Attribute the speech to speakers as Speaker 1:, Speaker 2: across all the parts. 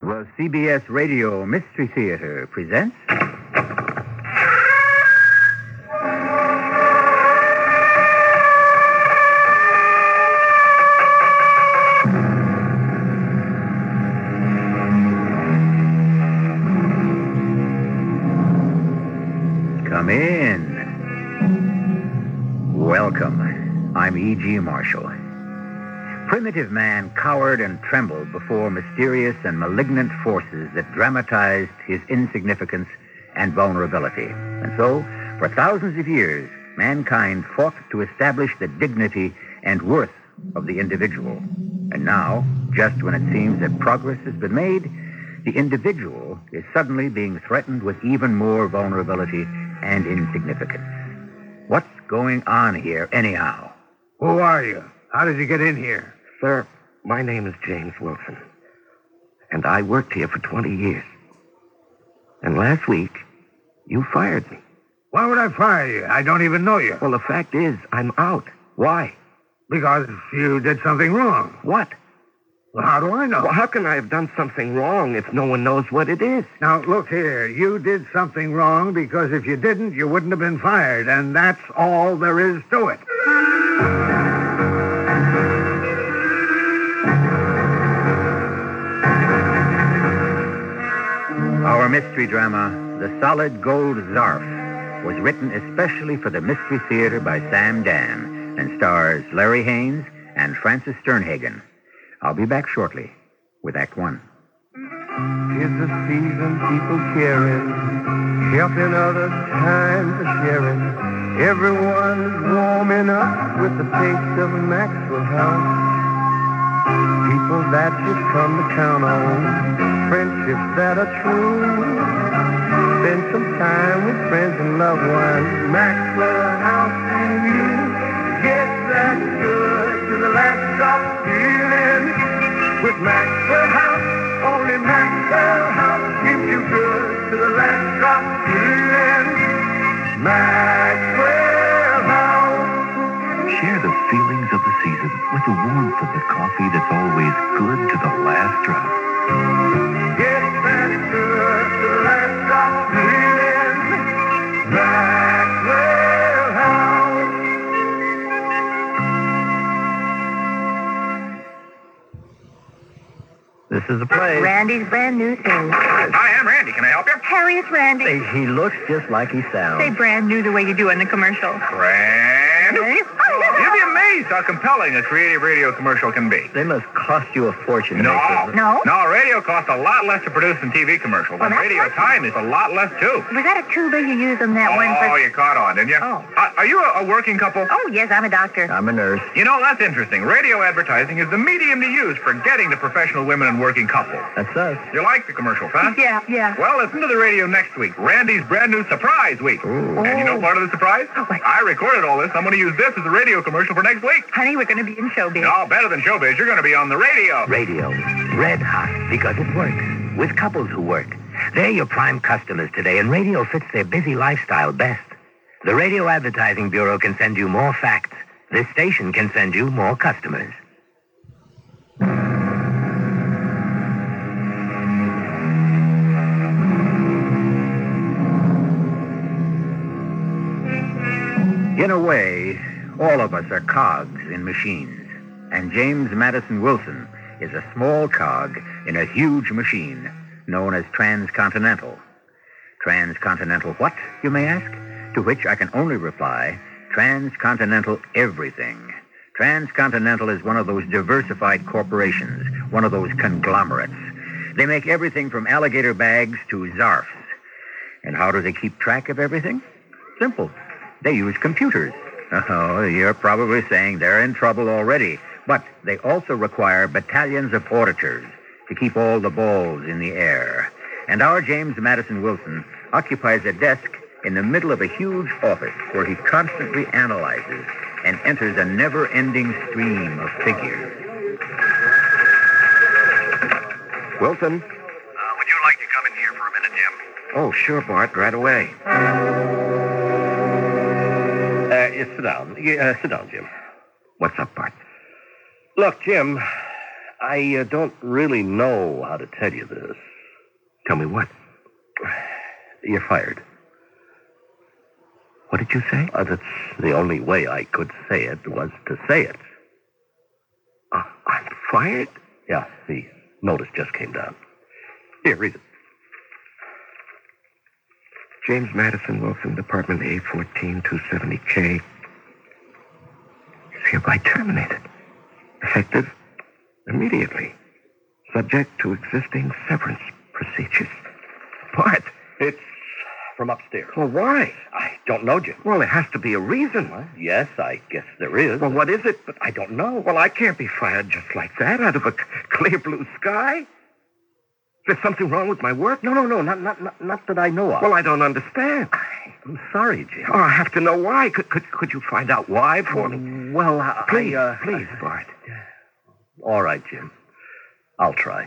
Speaker 1: The CBS Radio Mystery Theater presents... Come in. Welcome. I'm E.G. Marshall. Primitive man cowered and trembled before mysterious and malignant forces that dramatized his insignificance and vulnerability. And so, for thousands of years, mankind fought to establish the dignity and worth of the individual. And now, just when it seems that progress has been made, the individual is suddenly being threatened with even more vulnerability and insignificance. What's going on here, anyhow?
Speaker 2: Who are you? How did you get in here?
Speaker 3: Sir, my name is James Wilson, and I worked here for 20 years. And last week, you fired me.
Speaker 2: Why would I fire you? I don't even know you.
Speaker 3: Well, the fact is, I'm out. Why?
Speaker 2: Because you did something wrong.
Speaker 3: What?
Speaker 2: Well, how do I know?
Speaker 3: Well, how can I have done something wrong if no one knows what it is?
Speaker 2: Now, look here. You did something wrong because if you didn't, you wouldn't have been fired, and that's all there is to it.
Speaker 1: Our mystery drama, The Solid Gold Zarf, was written especially for the Mystery Theater by Sam Dan and stars Larry Haynes and Francis Sternhagen. I'll be back shortly with Act One.
Speaker 4: Tis the season, people cheering, helping others, time for sharing. Everyone's warming up with the taste of Maxwell House. People that you come to count on, friendships that are true. Spend some time with friends and loved ones. Maxwell House and you get that good to the last drop feeling. With Maxwell House, only Maxwell House keeps you good to the last drop feeling. Maxwell House.
Speaker 5: Share the feelings of the season with the warmth of the coffee that's always good to the last drop.
Speaker 4: Get that good to the last drop feeling. Maxwell House.
Speaker 1: This is a play.
Speaker 6: Randy's brand new thing.
Speaker 7: Hi, I'm Randy. Can I help you?
Speaker 6: Harry, it's Randy.
Speaker 1: He looks just like he sounds.
Speaker 6: Say brand new the way you do in the commercial.
Speaker 7: Brand new. You'll be amazed how compelling a creative radio commercial can be.
Speaker 1: They must cost you a fortune to
Speaker 7: No.
Speaker 1: make this.
Speaker 6: No?
Speaker 7: No, radio costs a lot less to produce than TV commercials.
Speaker 6: Well,
Speaker 7: and
Speaker 6: that's
Speaker 7: radio
Speaker 6: right.
Speaker 7: time is a lot less, too.
Speaker 6: Was that a tuba you used on that one?
Speaker 7: Oh, you caught on, didn't you?
Speaker 6: Oh.
Speaker 7: Are you a working couple?
Speaker 6: Oh, yes, I'm a doctor.
Speaker 1: I'm a nurse.
Speaker 7: You know, that's interesting. Radio advertising is the medium to use for getting to professional women and working couples.
Speaker 1: That's us.
Speaker 7: You like the commercial, huh?
Speaker 6: Yeah.
Speaker 7: Well, listen to the radio next week. Randy's brand new surprise week.
Speaker 1: Ooh.
Speaker 7: And you know part of the surprise?
Speaker 6: What?
Speaker 7: I recorded all this. I'm going to use this as a radio commercial for next week.
Speaker 6: Honey, we're going to be in showbiz.
Speaker 7: No, better than showbiz. You're going to be on the radio.
Speaker 3: Radio, red hot, because it works. With couples who work. They're your prime customers today, and radio fits their busy lifestyle best. The Radio Advertising Bureau can send you more facts. This station can send you more customers.
Speaker 1: In a way, all of us are cogs in machines. And James Madison Wilson is a small cog in a huge machine known as Transcontinental. Transcontinental what, you may ask? To which I can only reply, Transcontinental everything. Transcontinental is one of those diversified corporations, one of those conglomerates. They make everything from alligator bags to zarfs. And how do they keep track of everything? Simple. They use computers. Oh, you're probably saying they're in trouble already. But they also require battalions of auditors to keep all the balls in the air. And our James Madison Wilson occupies a desk in the middle of a huge office where he constantly analyzes and enters a never-ending stream of figures.
Speaker 3: Wilson?
Speaker 7: Would you like to come in here for a minute, Jim?
Speaker 3: Oh, sure, Bart, right away.
Speaker 8: Sit down. Sit down, Jim.
Speaker 3: What's up, Bart?
Speaker 8: Look, Jim,
Speaker 4: I don't really know how to tell you this.
Speaker 3: Tell me what?
Speaker 4: You're fired.
Speaker 3: What did you say?
Speaker 4: That's the only way I could say it was to say it.
Speaker 3: I'm fired?
Speaker 4: Yeah, the notice just came down. Here, read it.
Speaker 3: James Madison Wilson, Department A14 270K. Is hereby terminated. Effective immediately. Subject to existing severance procedures. What?
Speaker 4: It's from upstairs.
Speaker 3: Well, why?
Speaker 4: I don't know, Jim.
Speaker 3: Well, there has to be a reason.
Speaker 4: Well, yes, I guess there is.
Speaker 3: Well, what is it?
Speaker 4: But I don't know.
Speaker 3: Well, I can't be fired just like that out of a clear blue sky. Is there something wrong with my work?
Speaker 4: No, not that I know of.
Speaker 3: Well, I don't understand.
Speaker 4: I'm sorry, Jim.
Speaker 3: Oh, I have to know why. Could you find out why for me?
Speaker 4: Well,
Speaker 3: Please, please, Bart.
Speaker 4: All right, Jim. I'll try.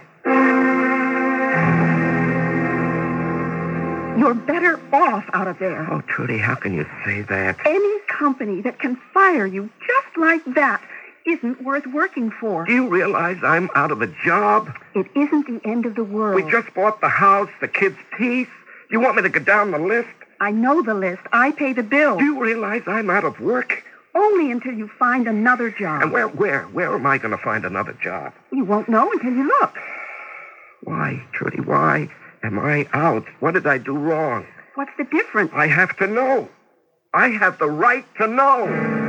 Speaker 8: You're better off out of there.
Speaker 3: Oh, Trudy, how can you say that?
Speaker 8: Any company that can fire you just like that isn't worth working for.
Speaker 3: Do you realize I'm out of a job?
Speaker 8: It isn't the end of the world.
Speaker 3: We just bought the house, the kids' teeth. You want me to go down the list?
Speaker 8: I know the list. I pay the bill.
Speaker 3: Do you realize I'm out of work?
Speaker 8: Only until you find another job.
Speaker 3: And where am I going to find another job?
Speaker 8: You won't know until you look.
Speaker 3: Why, Trudy, why am I out? What did I do wrong?
Speaker 8: What's the difference?
Speaker 3: I have to know. I have the right to know.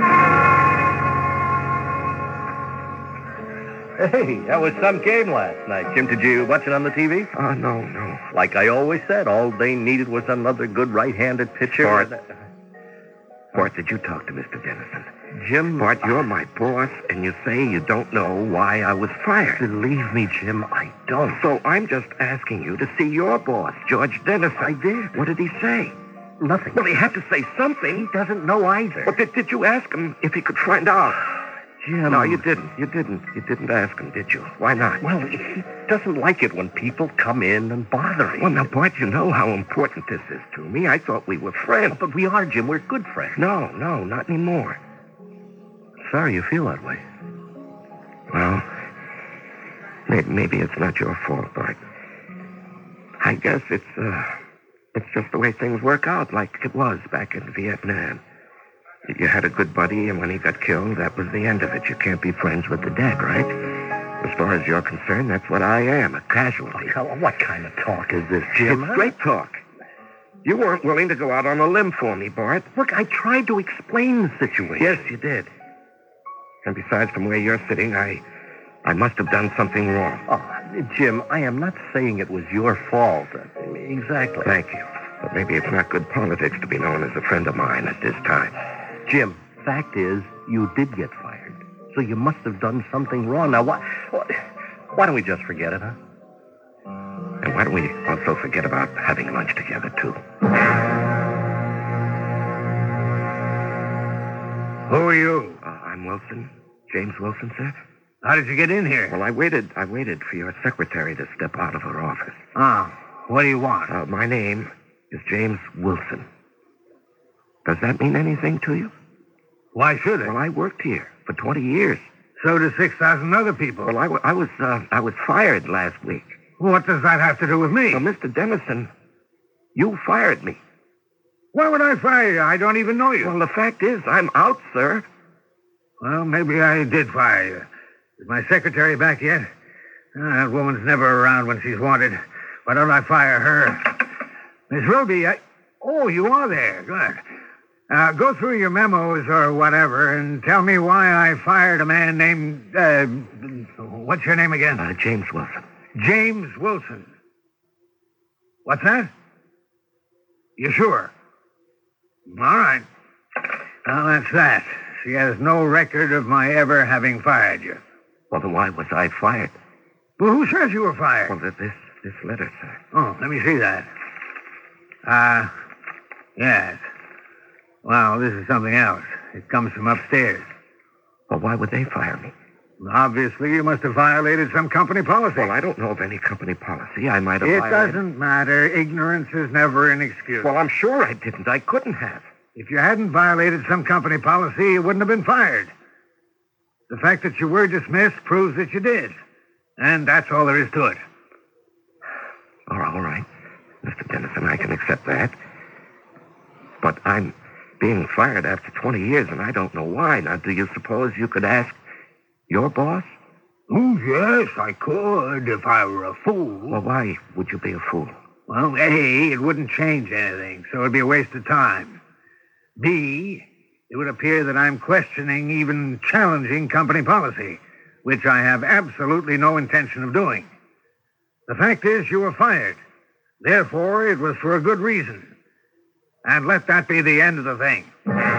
Speaker 4: Hey, that was some game last night, Jim. Did you watch it on the TV?
Speaker 3: No.
Speaker 4: Like I always said, all they needed was another good right-handed pitcher.
Speaker 3: Bart, did you talk to Mr. Dennison?
Speaker 4: Jim...
Speaker 3: Bart, you're my boss, and you say you don't know why I was fired.
Speaker 4: Believe me, Jim, I don't.
Speaker 3: So I'm just asking you to see your boss, George Dennison.
Speaker 4: I did.
Speaker 3: What did he say?
Speaker 4: Nothing.
Speaker 3: Well, he had to say something.
Speaker 4: He doesn't know either.
Speaker 3: Well, did you ask him if he could find out?
Speaker 4: Jim...
Speaker 3: No, you didn't. You didn't ask him, did you? Why not?
Speaker 4: Well, he doesn't like it when people come in and bother him.
Speaker 3: Well, now, Bart, you know how important this is to me. I thought we were friends.
Speaker 4: But we are, Jim. We're good friends.
Speaker 3: No, not anymore.
Speaker 4: Sorry you feel that way.
Speaker 3: Well, maybe it's not your fault, Bart. I guess it's just the way things work out, like it was back in Vietnam. You had a good buddy, and when he got killed, that was the end of it. You can't be friends with the dead, right? As far as you're concerned, that's what I am, a casualty.
Speaker 4: What kind of talk is this, Jim?
Speaker 3: It's straight talk. You weren't willing to go out on a limb for me, Bart.
Speaker 4: Look, I tried to explain the situation.
Speaker 3: Yes, you did. And besides, from where you're sitting, I must have done something wrong.
Speaker 4: Oh, Jim, I am not saying it was your fault. Exactly.
Speaker 3: Thank you. But maybe it's not good politics to be known as a friend of mine at this time.
Speaker 4: Jim, fact is, you did get fired. So you must have done something wrong. Now, why don't we just forget it, huh?
Speaker 3: And why don't we also forget about having lunch together, too?
Speaker 2: Who are you?
Speaker 3: I'm Wilson. James Wilson, sir.
Speaker 2: How did you get in here?
Speaker 3: Well, I waited for your secretary to step out of her office.
Speaker 2: What do you want?
Speaker 3: My name is James Wilson. Does that mean anything to you?
Speaker 2: Why should it?
Speaker 3: Well, I worked here for 20 years.
Speaker 2: So do 6,000 other people.
Speaker 3: Well, I was fired last week.
Speaker 2: What does that have to do with me?
Speaker 3: Well, Mr. Dennison, you fired me.
Speaker 2: Why would I fire you? I don't even know you.
Speaker 3: Well, the fact is, I'm out, sir.
Speaker 2: Well, maybe I did fire you. Is my secretary back yet? That woman's never around when she's wanted. Why don't I fire her? Miss Ruby, Oh, you are there. Good. Go through your memos or whatever and tell me why I fired a man named... what's your name again?
Speaker 3: James Wilson.
Speaker 2: James Wilson. What's that? You sure? All right. Well, that's that. She has no record of my ever having fired you.
Speaker 3: Well, then why was I fired?
Speaker 2: Well, who says you were fired?
Speaker 3: Well, this letter, sir.
Speaker 2: Oh, let me see that. Yes. Well, this is something else. It comes from upstairs.
Speaker 3: Well, why would they fire me?
Speaker 2: Obviously, you must have violated some company policy.
Speaker 3: Well, I don't know of any company policy. I might have
Speaker 2: It
Speaker 3: violated...
Speaker 2: doesn't matter. Ignorance is never an excuse.
Speaker 3: Well, I'm sure I didn't. I couldn't have.
Speaker 2: If you hadn't violated some company policy, you wouldn't have been fired. The fact that you were dismissed proves that you did. And that's all there is to it.
Speaker 9: All right, Mr. Dennison, I can accept that. But I'm being fired after 20 years, and I don't know why. Now, do you suppose you could ask your boss?
Speaker 2: Oh, yes, I could if I were a fool.
Speaker 9: Well, why would you be a fool?
Speaker 2: Well, A, it wouldn't change anything, so it'd be a waste of time. B, it would appear that I'm questioning, even challenging company policy, which I have absolutely no intention of doing. The fact is, you were fired. Therefore, it was for a good reason. And let that be the end of the thing.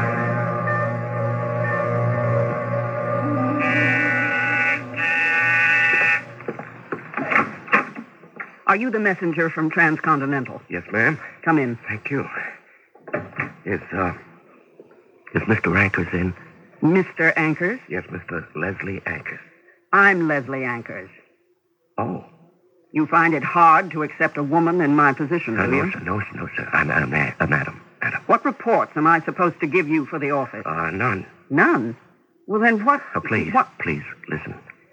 Speaker 8: Are you the messenger from Transcontinental?
Speaker 9: Yes, ma'am.
Speaker 8: Come in.
Speaker 9: Thank you. Is Mr. Anchors in?
Speaker 8: Mr. Anchors?
Speaker 9: Yes, Mr. Leslie Anchors.
Speaker 8: I'm Leslie Anchors.
Speaker 9: Oh.
Speaker 8: You find it hard to accept a woman in my position, do you?
Speaker 9: No, sir. Madam.
Speaker 8: What reports am I supposed to give you for the office?
Speaker 9: None.
Speaker 8: None? Well, then what...
Speaker 9: Please,
Speaker 8: What?
Speaker 9: please, listen.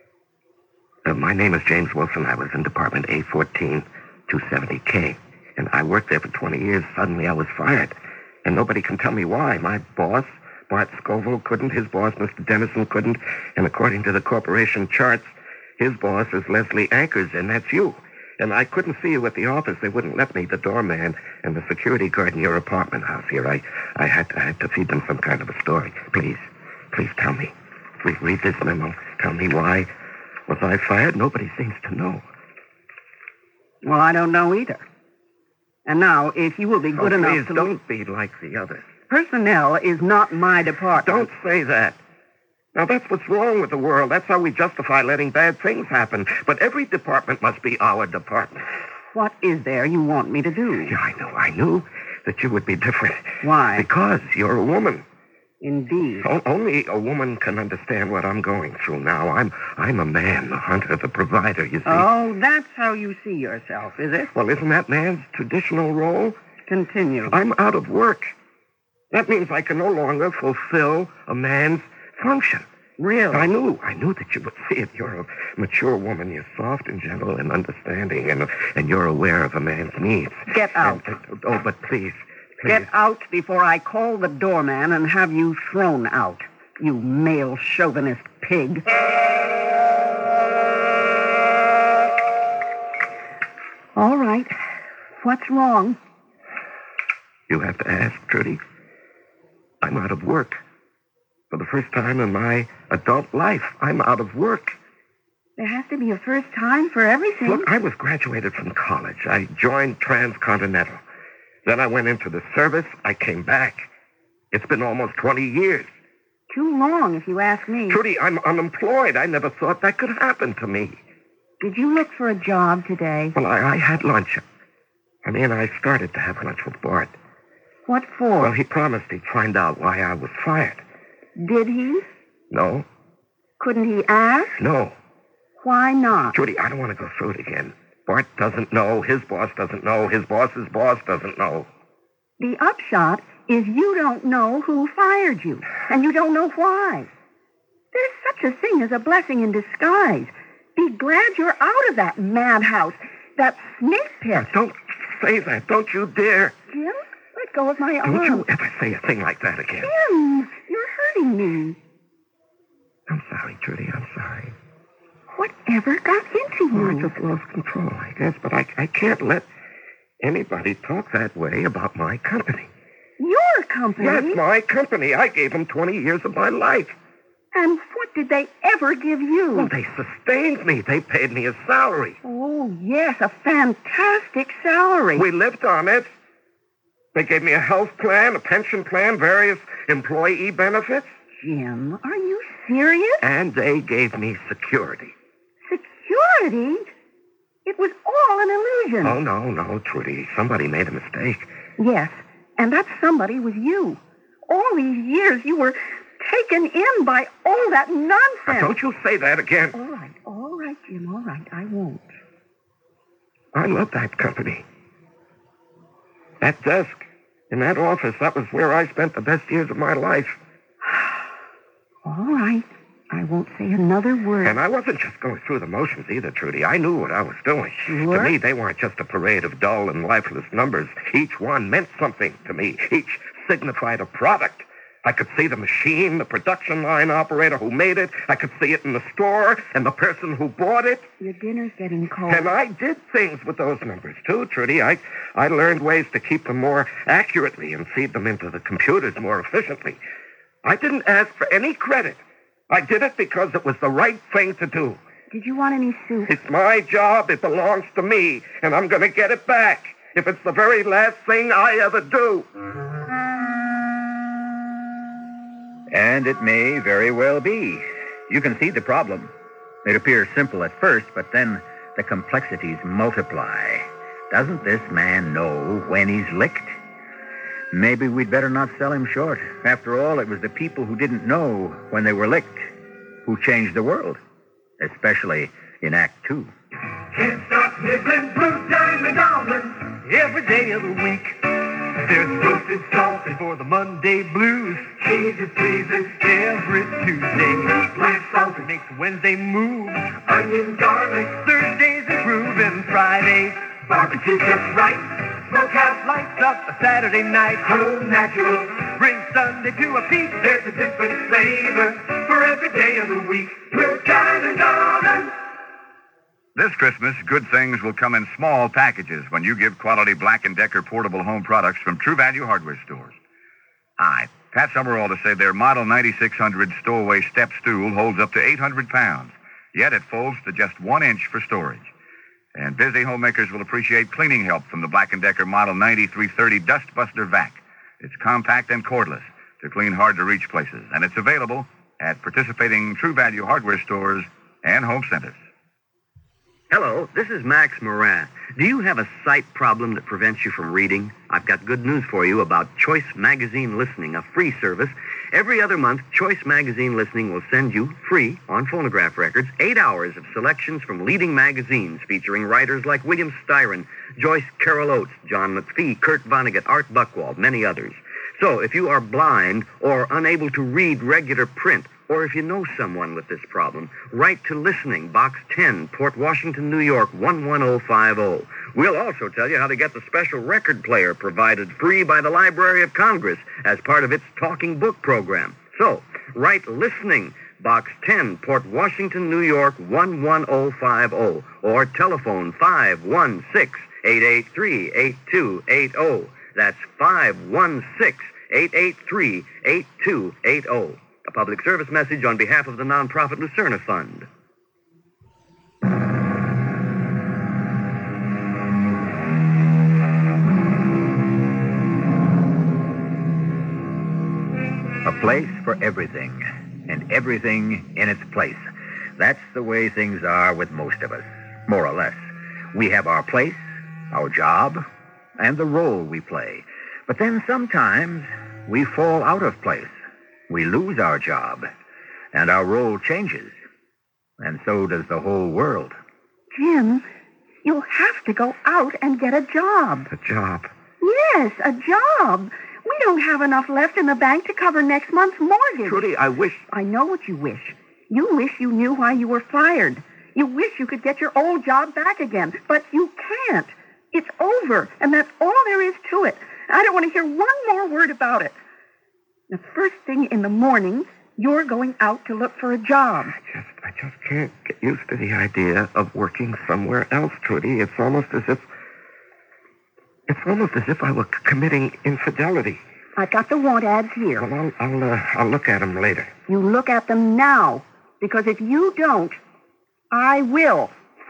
Speaker 9: My name is James Wilson. I was in Department A14, 270K. And I worked there for 20 years. Suddenly I was fired. And nobody can tell me why. My boss, Bart Scoville, couldn't. His boss, Mr. Dennison, couldn't. And according to the corporation charts, his boss is Leslie Anchors, and that's you. And I couldn't see you at the office. They wouldn't let me. The doorman and the security guard in your apartment house here. I had to feed them some kind of a story. Please tell me. Read this memo. Tell me why was I fired? Nobody seems to know.
Speaker 8: Well, I don't know either. And now, if you will be good enough
Speaker 9: please
Speaker 8: to...
Speaker 9: don't be like the others.
Speaker 8: Personnel is not my department.
Speaker 9: Don't say that. Now, that's what's wrong with the world. That's how we justify letting bad things happen. But every department must be our department.
Speaker 8: What is there you want me to do?
Speaker 9: Yeah, I knew that you would be different.
Speaker 8: Why?
Speaker 9: Because you're a woman.
Speaker 8: Indeed.
Speaker 9: Only a woman can understand what I'm going through now. I'm a man, the hunter, the provider, you see.
Speaker 8: Oh, that's how you see yourself, is it?
Speaker 9: Well, isn't that man's traditional role?
Speaker 8: Continue.
Speaker 9: I'm out of work. That means I can no longer fulfill a man's function.
Speaker 8: Really?
Speaker 9: I knew that you would see it. You're a mature woman. You're soft and gentle and understanding, and you're aware of a man's needs.
Speaker 8: Get out.
Speaker 9: But please.
Speaker 8: Get out before I call the doorman and have you thrown out, you male chauvinist pig. All right. What's wrong?
Speaker 9: You have to ask, Trudy. I'm out of work. For the first time in my adult life, I'm out of work.
Speaker 8: There has to be a first time for everything.
Speaker 9: Look, I was graduated from college. I joined Transcontinental. Then I went into the service. I came back. It's been almost 20 years.
Speaker 8: Too long, if you ask me.
Speaker 9: Trudy, I'm unemployed. I never thought that could happen to me.
Speaker 8: Did you look for a job today?
Speaker 9: Well, I had lunch. I started to have lunch with Bart.
Speaker 8: What for?
Speaker 9: Well, he promised he'd find out why I was fired.
Speaker 8: Did he?
Speaker 9: No.
Speaker 8: Couldn't he ask?
Speaker 9: No.
Speaker 8: Why not?
Speaker 9: Trudy, I don't want to go through it again. Bart doesn't know. His boss doesn't know. His boss's boss doesn't know.
Speaker 8: The upshot is you don't know who fired you, and you don't know why. There's such a thing as a blessing in disguise. Be glad you're out of that madhouse, that snake pit.
Speaker 9: Now, don't say that. Don't you dare.
Speaker 8: Jim, let go of my arm.
Speaker 9: Don't you ever say a thing like that again.
Speaker 8: Jim, you're hurting me.
Speaker 9: I'm sorry, Trudy. I'm sorry.
Speaker 8: Whatever got into you?
Speaker 9: I just lost control, I guess. But I can't let anybody talk that way about my company.
Speaker 8: Your company?
Speaker 9: Yes, my company. I gave them 20 years of my life.
Speaker 8: And what did they ever give you?
Speaker 9: Well, they sustained me. They paid me a salary.
Speaker 8: Oh, yes, a fantastic salary.
Speaker 9: We lived on it. They gave me a health plan, a pension plan, various employee benefits.
Speaker 8: Jim, are you serious?
Speaker 9: And they gave me security.
Speaker 8: Security? It was all an illusion.
Speaker 9: Oh, no, Trudy. Somebody made a mistake.
Speaker 8: Yes, and that somebody was you. All these years you were taken in by all that nonsense.
Speaker 9: Now, don't you say that again.
Speaker 8: All right, Jim, all right. I won't.
Speaker 9: I love that company. That desk in that office, that was where I spent the best years of my life.
Speaker 8: All right. I won't say another word.
Speaker 9: And I wasn't just going through the motions either, Trudy. I knew what I was doing.
Speaker 8: Sure?
Speaker 9: To me, they weren't just a parade of dull and lifeless numbers. Each one meant something to me. Each signified a product. I could see the machine, the production line operator who made it. I could see it in the store and the person who bought it.
Speaker 8: Your dinner's getting cold.
Speaker 9: And I did things with those numbers, too, Trudy. I learned ways to keep them more accurately and feed them into the computers more efficiently. I didn't ask for any credit. I did it because it was the right thing to do.
Speaker 8: Did you want any soup?
Speaker 9: It's my job. It belongs to me. And I'm going to get it back if it's the very last thing I ever do.
Speaker 1: And it may very well be. You can see the problem. It appears simple at first, but then the complexities multiply. Doesn't this man know when he's licked? Maybe we'd better not sell him short. After all, it was the people who didn't know when they were licked who changed the world, especially in Act 2.
Speaker 4: Can't stop nibbling blue diamond almonds every day of the week. There's roasted salty for the Monday blues. Cheesy pleases every Tuesday. Bland salty makes Wednesday move. Onion garlic Thursdays a groove, and Fridays barbecue just right. Smokehouse lights up a Saturday night. Home natural brings Sunday to a peak. There's a different flavor for every day of the week. Blue diamond almonds.
Speaker 7: This Christmas, good things will come in small packages when you give quality Black & Decker portable home products from True Value Hardware stores. Hi, Pat Summerall to say their Model 9600 stowaway step stool holds up to 800 pounds, yet it folds to just 1 inch for storage. And busy homemakers will appreciate cleaning help from the Black & Decker Model 9330 Dustbuster Vac. It's compact and cordless to clean hard-to-reach places, and it's available at participating True Value Hardware stores and home centers.
Speaker 10: Hello, this is Max Moran. Do you have a sight problem that prevents you from reading? I've got good news for you about Choice Magazine Listening, a free service. Every other month, Choice Magazine Listening will send you, free, on phonograph records, 8 hours of selections from leading magazines featuring writers like William Styron, Joyce Carol Oates, John McPhee, Kurt Vonnegut, Art Buchwald, many others. So if you are blind or unable to read regular print, or if you know someone with this problem, write to Listening, Box 10, Port Washington, New York, 11050. We'll also tell you how to get the special record player provided free by the Library of Congress as part of its Talking Book program. So, write Listening, Box 10, Port Washington, New York, 11050, or telephone 516-883-8280. That's 516-883-8280. A public service message on behalf of the nonprofit Lucerna Fund.
Speaker 1: A place for everything, and everything in its place. That's the way things are with most of us, more or less. We have our place, our job, and the role we play. But then sometimes we fall out of place. We lose our job, and our role changes. And so does the whole world.
Speaker 8: Jim, you'll have to go out and get a job.
Speaker 9: A job?
Speaker 8: Yes, a job. We don't have enough left in the bank to cover next month's mortgage.
Speaker 9: Trudy, I wish...
Speaker 8: I know what you wish. You wish you knew why you were fired. You wish you could get your old job back again, but you can't. It's over, and that's all there is to it. I don't want to hear one more word about it. The first thing in the morning, you're going out to look for a job.
Speaker 9: I just can't get used to the idea of working somewhere else, Trudy. It's almost as if I were committing infidelity.
Speaker 8: I've got the want ads here.
Speaker 9: Well, I'll look at them later.
Speaker 8: You look at them now, because if you don't, I will.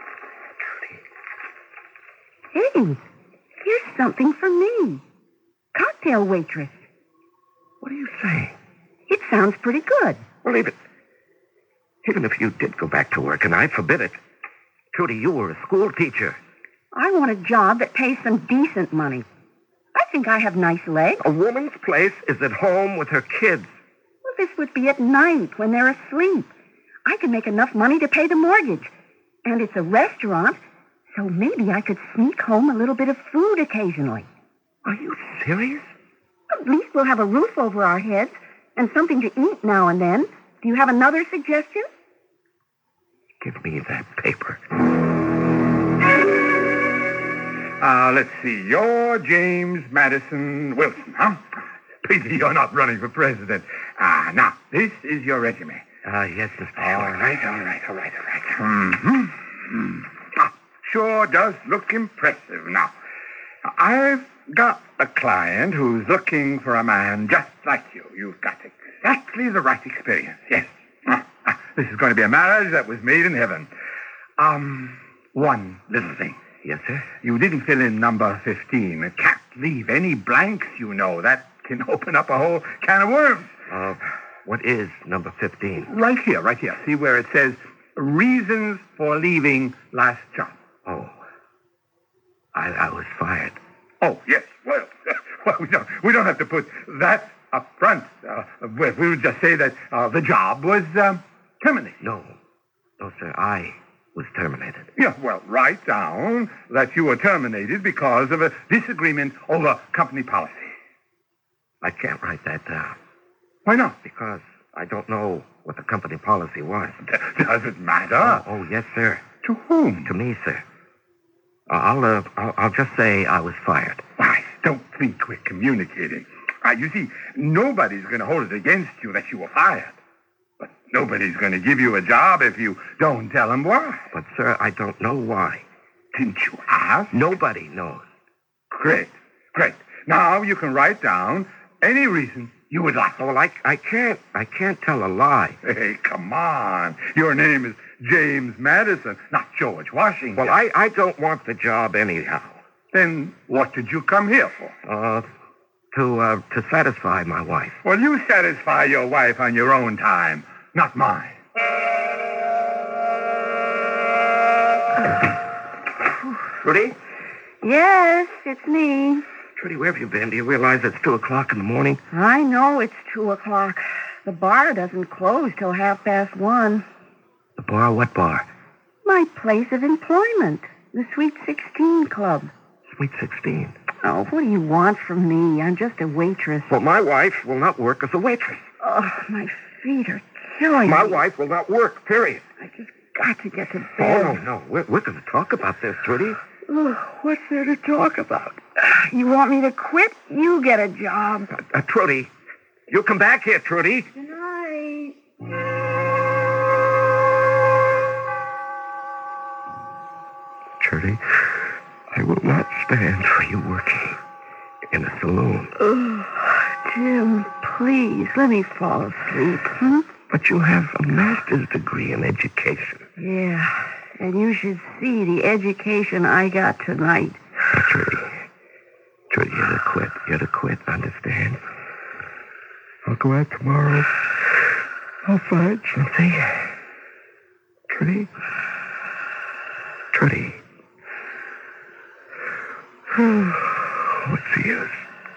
Speaker 8: Hey, here's something for me. Cocktail waitress.
Speaker 9: What are you saying?
Speaker 8: It sounds pretty good.
Speaker 9: Well, even if you did go back to work, and I forbid it, Trudy, you were a school teacher.
Speaker 8: I want a job that pays some decent money. I think I have nice legs.
Speaker 9: A woman's place is at home with her kids.
Speaker 8: Well, this would be at night when they're asleep. I can make enough money to pay the mortgage. And it's a restaurant, so maybe I could sneak home a little bit of food occasionally.
Speaker 9: Are you serious?
Speaker 8: At least we'll have a roof over our heads and something to eat now and then. Do you have another suggestion?
Speaker 9: Give me that paper.
Speaker 11: Let's see. You're James Madison Wilson, huh? Pity you're not running for president. Now, this is your resume.
Speaker 9: Yes, Mr.
Speaker 11: All
Speaker 9: Taylor.
Speaker 11: right. Sure does look impressive. Now, I've got a client who's looking for a man just like you. You've got exactly the right experience. Yes. This is going to be a marriage that was made in heaven. One little thing.
Speaker 9: Yes, sir?
Speaker 11: You didn't fill in number 15. It can't leave any blanks, you know. That can open up a whole can of worms.
Speaker 9: What is number 15?
Speaker 11: Right here. See where it says reasons for leaving last job.
Speaker 9: Oh, I was fired.
Speaker 11: Oh, yes. Well, we don't have to put that up front. We would just say that the job was terminated.
Speaker 9: No, sir. I was terminated.
Speaker 11: Yeah, well, write down that you were terminated because of a disagreement over company policy.
Speaker 9: I can't write that down.
Speaker 11: Why not?
Speaker 9: Because I don't know what the company policy was.
Speaker 11: Does it matter?
Speaker 9: Oh, yes, sir.
Speaker 11: To whom?
Speaker 9: To me, sir. I'll just say I was fired.
Speaker 11: I don't think we're communicating. You see, nobody's going to hold it against you that you were fired. But nobody's going to give you a job if you don't tell them why.
Speaker 9: But, sir, I don't know why.
Speaker 11: Didn't you ask?
Speaker 9: Nobody knows.
Speaker 11: Great. Now you can write down any reason you would like.
Speaker 9: Oh, well, I can't tell a lie.
Speaker 11: Hey, come on. Your name is James Madison, not George Washington.
Speaker 9: Well, I don't want the job anyhow.
Speaker 11: Then what did you come here for?
Speaker 9: To satisfy my wife.
Speaker 11: Well, you satisfy your wife on your own time, not mine.
Speaker 9: Trudy?
Speaker 8: Yes, it's me.
Speaker 9: Trudy, where have you been? Do you realize it's 2 o'clock in the morning?
Speaker 8: I know it's 2 o'clock. The bar doesn't close till 1:30.
Speaker 9: The bar? What bar?
Speaker 8: My place of employment, the Sweet 16 Club.
Speaker 9: Sweet 16.
Speaker 8: Oh, what do you want from me? I'm just a waitress.
Speaker 9: Well, my wife will not work as a waitress.
Speaker 8: Oh, my feet are killing
Speaker 9: My
Speaker 8: me.
Speaker 9: wife will not work, period.
Speaker 8: I just got to get to bed.
Speaker 9: Oh, no. We're going to talk about this, Trudy.
Speaker 8: Oh, what's there to talk about? You want me to quit? You get a job.
Speaker 9: Trudy, you'll come back here, Trudy.
Speaker 8: Good night.
Speaker 9: Trudy, I will not stand for you working in a saloon.
Speaker 8: Oh, Jim, please, let me fall asleep.
Speaker 9: But you have a master's degree in education.
Speaker 8: Yeah, and you should see the education I got tonight.
Speaker 9: Trudy, you're to quit, understand? I'll go out tomorrow. I'll find something. Trudy. What's the use?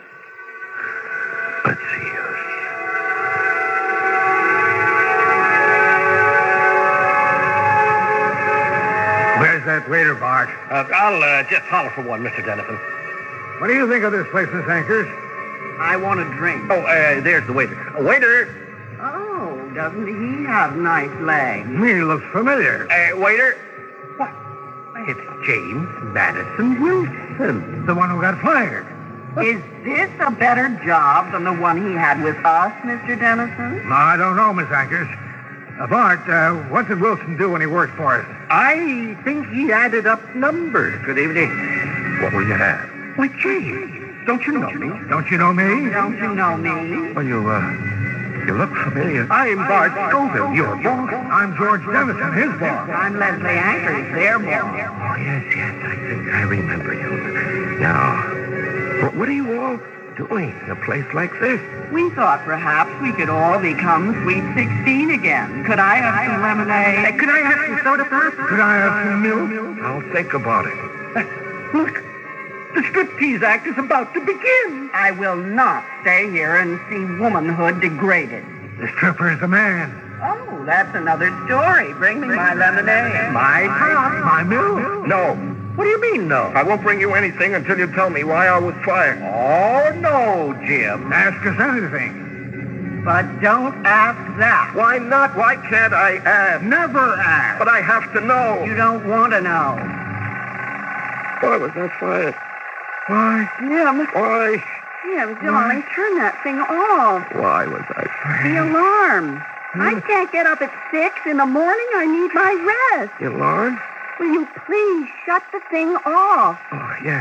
Speaker 2: Where's that waiter, Bart?
Speaker 10: I'll just holler for one, Mr. Dennison.
Speaker 2: What do you think of this place, Miss Anchors?
Speaker 10: I want a drink. Oh, there's the waiter. Waiter!
Speaker 8: Oh, doesn't he have nice legs?
Speaker 2: He looks familiar.
Speaker 10: Waiter! What? It's James Madison Wilson.
Speaker 2: The one who got fired.
Speaker 8: Is this a better job than the one he had with us, Mr. Dennison?
Speaker 2: No, I don't know, Miss Anchors. Bart, what did Wilson do when he worked for us?
Speaker 10: I think he added up numbers. Good evening.
Speaker 9: What will you have?
Speaker 10: Why, James, don't you know me?
Speaker 2: Don't you know me?
Speaker 8: Don't you know me?
Speaker 9: Well, you look familiar.
Speaker 10: I'm Bart Scoville, your boss.
Speaker 2: I'm George Dennison, his boss.
Speaker 8: I'm Leslie Anchors, their boss.
Speaker 9: Oh, yes, I think I remember you. Now, what are you all doing in a place like this?
Speaker 8: We thought perhaps we could all become Sweet 16 again. Could I have some lemonade?
Speaker 10: Could I have some soda pop?
Speaker 2: Could I have some milk?
Speaker 9: I'll think about it.
Speaker 10: Look, the striptease act is about to begin.
Speaker 8: I will not stay here and see womanhood degraded.
Speaker 2: The stripper is the man.
Speaker 8: Oh, that's another story. Bring me my lemonade.
Speaker 10: My pop.
Speaker 2: My milk?
Speaker 9: No,
Speaker 10: What do you mean, no?
Speaker 9: I won't bring you anything until you tell me why I was fired.
Speaker 10: Oh, no, Jim.
Speaker 2: Ask us anything.
Speaker 8: But don't ask that.
Speaker 9: Why not? Why can't I ask?
Speaker 2: Never ask.
Speaker 9: But I have to know.
Speaker 8: You don't want to know.
Speaker 9: Why was I fired? Why?
Speaker 8: Jim.
Speaker 9: Why?
Speaker 8: Jim, darling, turn that thing off.
Speaker 9: Why was I fired?
Speaker 8: The alarm. I can't get up at 6 in the morning. I need my rest.
Speaker 9: The alarm?
Speaker 8: Will you please shut the thing off?
Speaker 9: Oh, yes.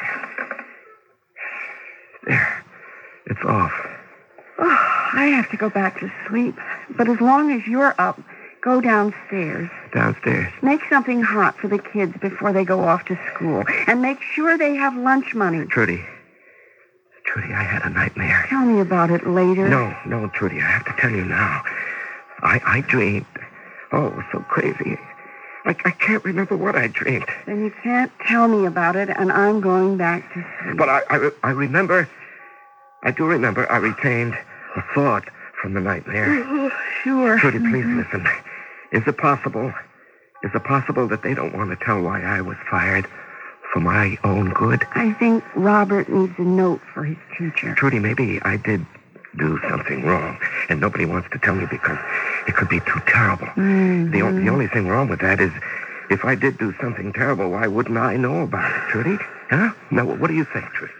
Speaker 9: There. It's off.
Speaker 8: Oh, I have to go back to sleep. But as long as you're up, go downstairs.
Speaker 9: Downstairs.
Speaker 8: Make something hot for the kids before they go off to school. And make sure they have lunch money.
Speaker 9: Trudy, I had a nightmare.
Speaker 8: Tell me about it later.
Speaker 9: No, Trudy, I have to tell you now. I dreamed. Oh, it was so crazy. I can't remember what I dreamed.
Speaker 8: Then you can't tell me about it, and I'm going back to sleep.
Speaker 9: But I remember. I do remember I retained a thought from the nightmare.
Speaker 8: Oh, sure.
Speaker 9: Trudy, please listen. Is it possible that they don't want to tell why I was fired for my own good?
Speaker 8: I think Robert needs a note for his teacher.
Speaker 9: Trudy, maybe I did do something wrong, and nobody wants to tell me because it could be too terrible.
Speaker 8: Mm-hmm.
Speaker 9: The only thing wrong with that is if I did do something terrible, why wouldn't I know about it, Trudy? Huh? Now, what do you think, Trudy?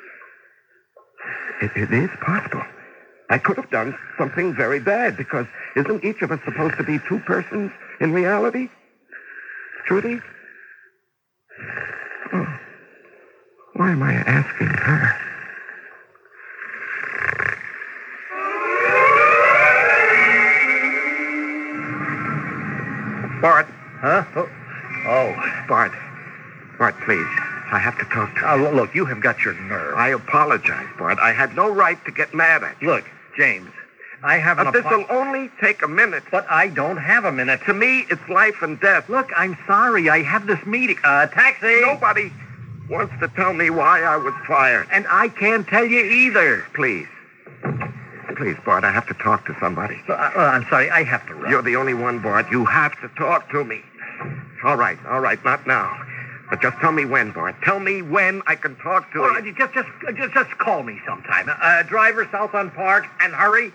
Speaker 9: It is possible. I could have done something very bad because isn't each of us supposed to be two persons in reality? Trudy? Oh. Why am I asking her? Bart.
Speaker 2: Huh?
Speaker 9: Oh, Bart. Bart, please. I have to talk to you.
Speaker 2: Look, you have got your nerve.
Speaker 9: I apologize, Bart. I had no right to get mad at you.
Speaker 2: Look, James, I have
Speaker 9: But this will only take a minute.
Speaker 2: But I don't have a minute.
Speaker 9: To me, it's life and death.
Speaker 2: Look, I'm sorry. I have this meeting. Taxi!
Speaker 9: Nobody wants to tell me why I was fired.
Speaker 2: And I can't tell you either.
Speaker 9: Please. Please, Bart, I have to talk to somebody.
Speaker 2: I'm sorry. I have to run.
Speaker 9: You're the only one, Bart. You have to talk to me. All right. Not now. But just tell me when, Bart. Tell me when I can talk to you.
Speaker 2: Just call me sometime. Driver south on Park, and hurry.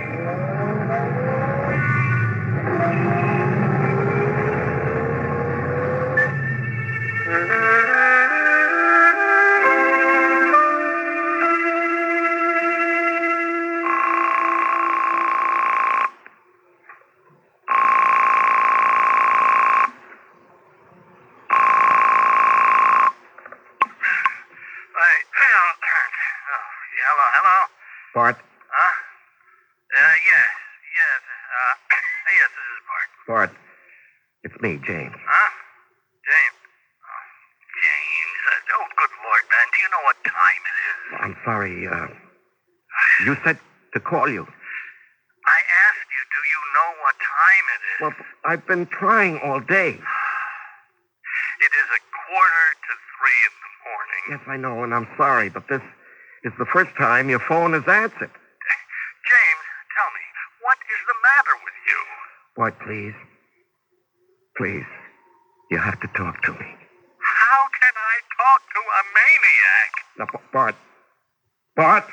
Speaker 7: Hello?
Speaker 9: Bart?
Speaker 7: Huh? Yes. Yes, this is Bart.
Speaker 9: Bart, it's me, James.
Speaker 7: Huh? James? Oh, James. Oh, good Lord, man. Do you know what time it is?
Speaker 9: I'm sorry. You said to call you.
Speaker 7: I asked you, do you know what time it is?
Speaker 9: Well, I've been trying all day.
Speaker 7: It is 2:45 in the morning.
Speaker 9: Yes, I know, and I'm sorry, but this is the first time your phone has answered.
Speaker 7: James, tell me, what is the matter with you?
Speaker 9: Bart, please. Please. You have to talk to me.
Speaker 7: How can I talk to a maniac?
Speaker 9: Now, Bart. Bart!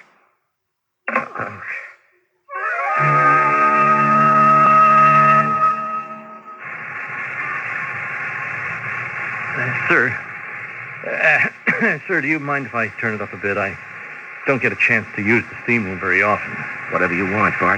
Speaker 2: Sir, do you mind if I turn it up a bit? I don't get a chance to use the steam room very often.
Speaker 9: Whatever you want, Bart.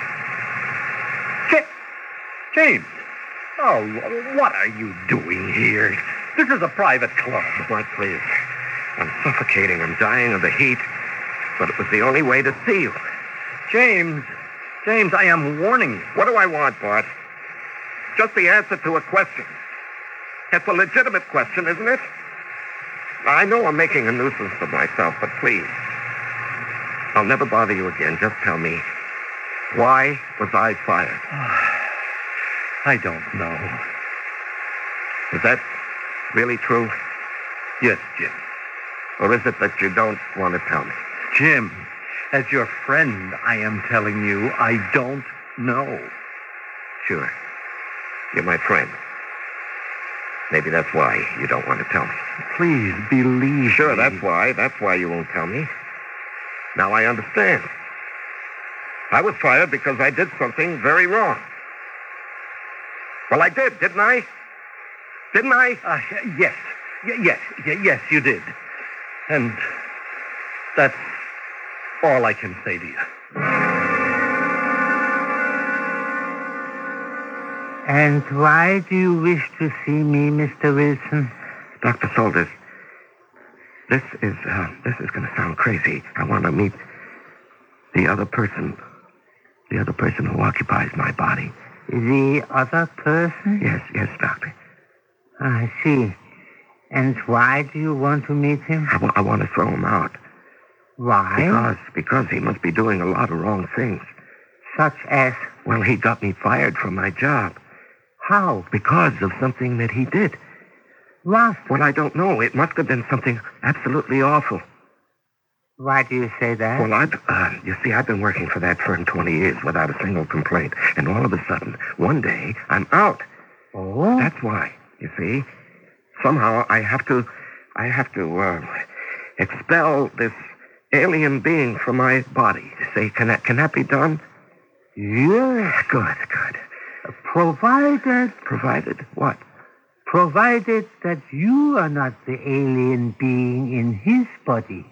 Speaker 2: James! Oh, what are you doing here? This is a private club.
Speaker 9: Bart, please. I'm suffocating. I'm dying of the heat. But it was the only way to see you.
Speaker 2: James, I am warning you.
Speaker 9: What do I want, Bart? Just the answer to a question. It's a legitimate question, isn't it? I know I'm making a nuisance of myself, but please. I'll never bother you again. Just tell me, why was I fired?
Speaker 2: I don't know.
Speaker 9: Is that really true?
Speaker 2: Yes, Jim.
Speaker 9: Or is it that you don't want to tell me?
Speaker 2: Jim, as your friend, I am telling you, I don't know.
Speaker 9: Sure. You're my friend. Maybe that's why you don't want to tell me.
Speaker 2: Please, believe
Speaker 9: Sure,
Speaker 2: me.
Speaker 9: that's why. That's why you won't tell me. Now I understand. I was fired because I did something very wrong. Well, I did, didn't I? Didn't I?
Speaker 2: Yes. Yes, you did. And that's all I can say to you.
Speaker 12: And why do you wish to see me, Mr. Wilson?
Speaker 9: Dr. Salters, this is going to sound crazy. I want to meet the other person who occupies my body.
Speaker 12: The other person?
Speaker 9: Yes, Doctor.
Speaker 12: I see. And why do you want to meet him?
Speaker 9: I want to throw him out.
Speaker 12: Why?
Speaker 9: Because he must be doing a lot of wrong things.
Speaker 12: Such as?
Speaker 9: Well, he got me fired from my job.
Speaker 12: How?
Speaker 9: Because of something that he did.
Speaker 12: What?
Speaker 9: Well, I don't know. It must have been something absolutely awful.
Speaker 12: Why do you say that?
Speaker 9: Well, you see, I've been working for that firm 20 years without a single complaint. And all of a sudden, one day, I'm out.
Speaker 12: Oh?
Speaker 9: That's why, you see. Somehow, I have to expel this alien being from my body. Say, can that be done?
Speaker 12: Yes.
Speaker 9: Good.
Speaker 12: Provided
Speaker 9: what?
Speaker 12: Provided that you are not the alien being in his body.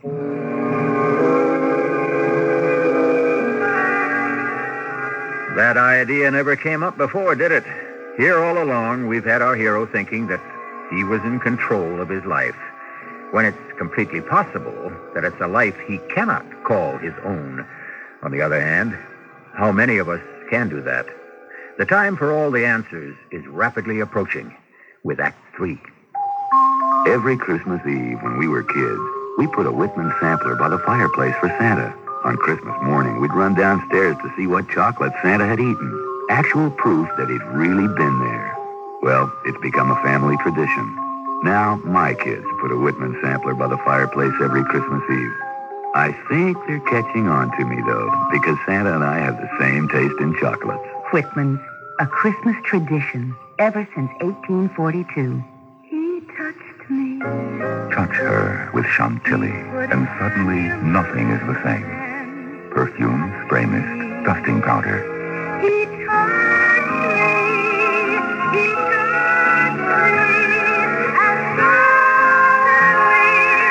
Speaker 1: That idea never came up before, did it? Here all along, we've had our hero thinking that he was in control of his life, when it's completely possible that it's a life he cannot call his own. On the other hand, how many of us can do that? The time for all the answers is rapidly approaching with Act 3.
Speaker 5: Every Christmas Eve when we were kids, we put a Whitman sampler by the fireplace for Santa. On Christmas morning, we'd run downstairs to see what chocolate Santa had eaten. Actual proof that he'd really been there. Well, it's become a family tradition. Now, my kids put a Whitman sampler by the fireplace every Christmas Eve. I think they're catching on to me, though, because Santa and I have the same taste in chocolates.
Speaker 8: Whitman's, a Christmas tradition ever since 1842. He touched me.
Speaker 5: Touch her with Chantilly, and suddenly nothing is the same. Perfume, spray mist, dusting powder.
Speaker 8: He touched me. He touched me. And suddenly,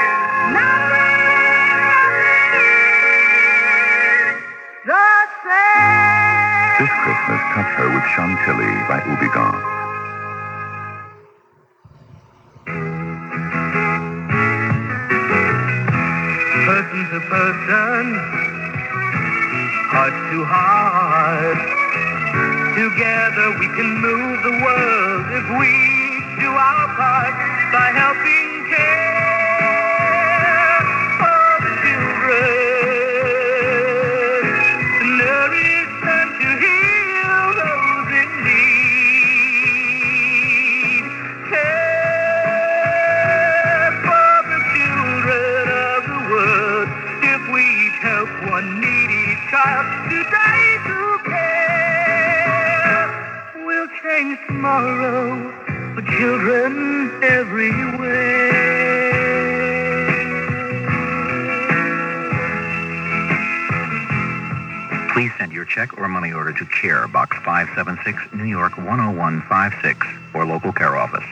Speaker 8: nothing the same.
Speaker 5: This Christmas, touch her with Chantilly by Ubigan.
Speaker 4: Person to person, heart to heart. Together we can move the world if we do our part by helping care for the children, to nourish and to heal those in need. Care for the children of the world if we each help one needy child today to care. We'll change tomorrow for children everywhere.
Speaker 13: Please send your check or money order to Care, Box 576, New York 10156, or local care office.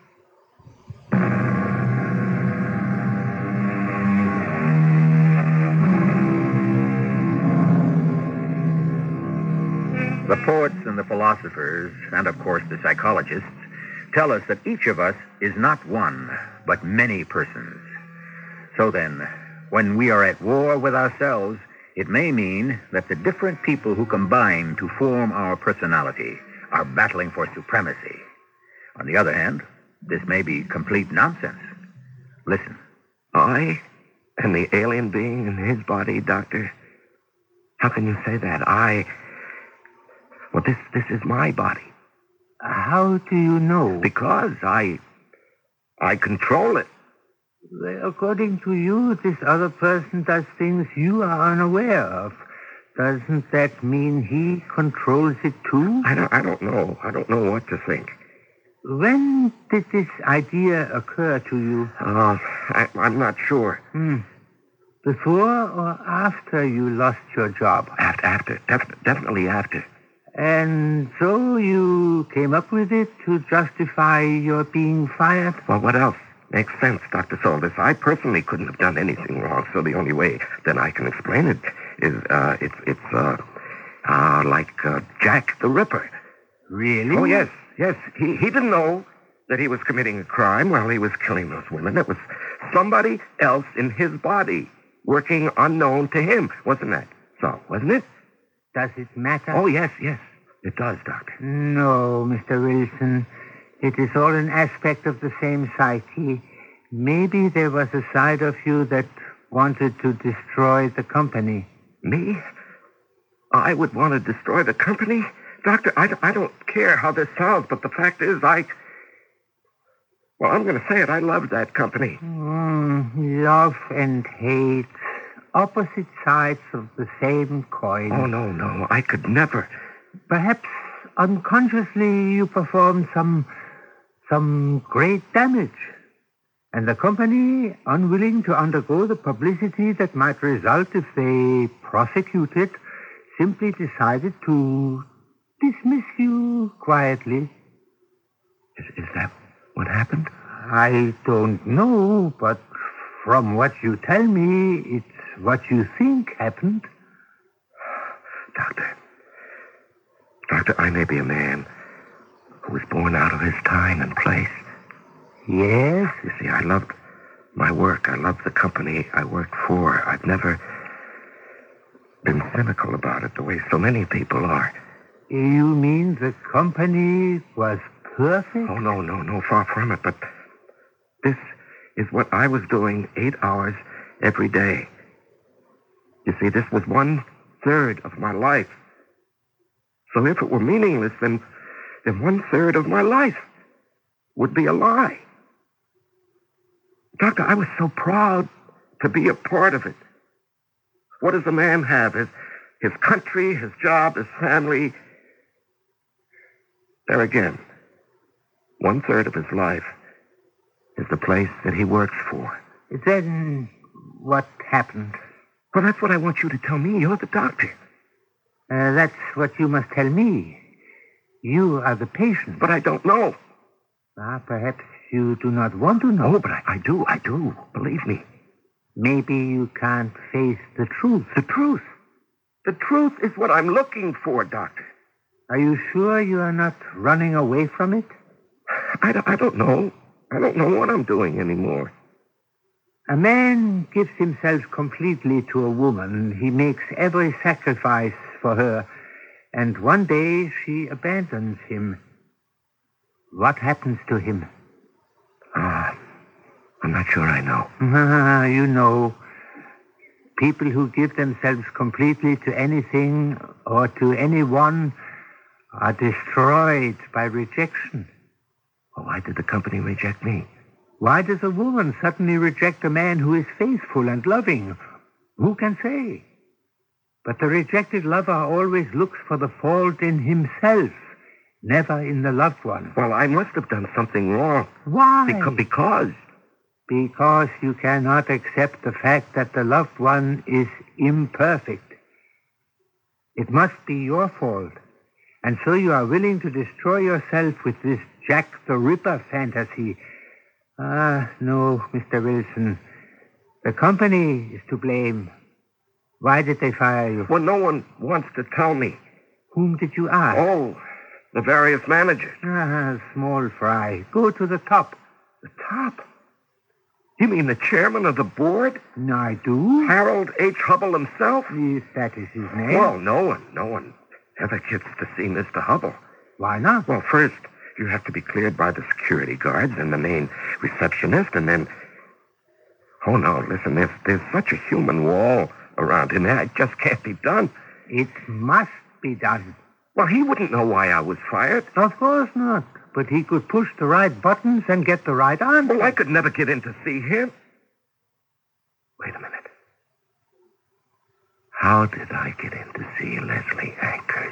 Speaker 1: The poets and the philosophers, and of course the psychologists, tell us that each of us is not one, but many persons. So then, when we are at war with ourselves, it may mean that the different people who combine to form our personality are battling for supremacy. On the other hand, this may be complete nonsense. Listen.
Speaker 9: I am the alien being in his body, Doctor? How can you say that? Well, this is my body.
Speaker 12: How do you know?
Speaker 9: Because I control it.
Speaker 12: According to you, this other person does things you are unaware of. Doesn't that mean he controls it too?
Speaker 9: I don't know. I don't know what to think.
Speaker 12: When did this idea occur to you?
Speaker 9: I'm not sure.
Speaker 12: Before or after you lost your job?
Speaker 9: After. Definitely after.
Speaker 12: And so you came up with it to justify your being fired?
Speaker 9: Well, what else? Makes sense, Dr. Soldis. I personally couldn't have done anything wrong, so the only way that I can explain it is, it's like Jack the Ripper.
Speaker 12: Really?
Speaker 9: Oh, yes. He didn't know that he was committing a crime while he was killing those women. It was somebody else in his body working unknown to him, wasn't that so, wasn't it?
Speaker 12: Does it matter?
Speaker 9: Oh, yes. It does, Doctor.
Speaker 12: No, Mr. Wilson. It is all an aspect of the same psyche. Maybe there was a side of you that wanted to destroy the company.
Speaker 9: Me? I would want to destroy the company? Doctor, I don't care how this sounds, but the fact is well, I'm going to say it. I love that company.
Speaker 12: Love and hate. Opposite sides of the same coin.
Speaker 9: Oh, no. I could never.
Speaker 12: Perhaps unconsciously you performed some great damage. And the company, unwilling to undergo the publicity that might result if they prosecuted, simply decided to dismiss you quietly.
Speaker 9: Is that what happened?
Speaker 12: I don't know, but from what you tell me, it's what you think happened.
Speaker 9: Doctor, I may be a man who was born out of his time and place.
Speaker 12: Yes?
Speaker 9: You see, I loved my work. I loved the company I worked for. I've never been cynical about it the way so many people are.
Speaker 12: You mean the company was perfect?
Speaker 9: Oh, no, far from it. But this is what I was doing 8 hours every day. You see, this was 1/3 of my life. So if it were meaningless, then 1/3 of my life would be a lie. Doctor, I was so proud to be a part of it. What does a man have? His country, his job, his family. There again, 1/3 of his life is the place that he works for.
Speaker 12: Then what happened?
Speaker 9: Well, that's what I want you to tell me. You're the doctor.
Speaker 12: That's what you must tell me. You are the patient.
Speaker 9: But I don't know.
Speaker 12: Perhaps you do not want to know.
Speaker 9: Oh, but I do. Believe me.
Speaker 12: Maybe you can't face the truth.
Speaker 9: The truth? The truth is what I'm looking for, Doctor.
Speaker 12: Are you sure you are not running away from it?
Speaker 9: I don't know. I don't know what I'm doing anymore.
Speaker 12: A man gives himself completely to a woman. He makes every sacrifice for her. And one day she abandons him. What happens to him?
Speaker 9: I'm not sure I know.
Speaker 12: You know. People who give themselves completely to anything or to anyone are destroyed by rejection.
Speaker 9: Why did the company reject me?
Speaker 12: Why does a woman suddenly reject a man who is faithful and loving? Who can say? But the rejected lover always looks for the fault in himself, never in the loved one.
Speaker 9: Well, I must have done something wrong.
Speaker 12: Why?
Speaker 9: Because
Speaker 12: you cannot accept the fact that the loved one is imperfect. It must be your fault. And so you are willing to destroy yourself with this Jack the Ripper fantasy. No, Mr. Wilson. The company is to blame. Why did they fire you?
Speaker 9: Well, no one wants to tell me.
Speaker 12: Whom did you ask?
Speaker 9: Oh, the various managers.
Speaker 12: Small fry. Go to the top.
Speaker 9: The top? You mean the chairman of the board?
Speaker 12: No, I do.
Speaker 9: Harold H. Hubble himself?
Speaker 12: Yes, that is his name.
Speaker 9: Well, no one ever gets to see Mr. Hubble.
Speaker 12: Why not?
Speaker 9: Well, first, you have to be cleared by the security guards and the main receptionist, and then... Oh, no, listen, there's such a human wall around him. It just can't be done.
Speaker 12: It must be done.
Speaker 9: Well, he wouldn't know why I was fired.
Speaker 12: Of course not. But he could push the right buttons and get the right answer.
Speaker 9: Well, I could never get in to see him. Wait a minute. How did I get in to see Leslie Ankers?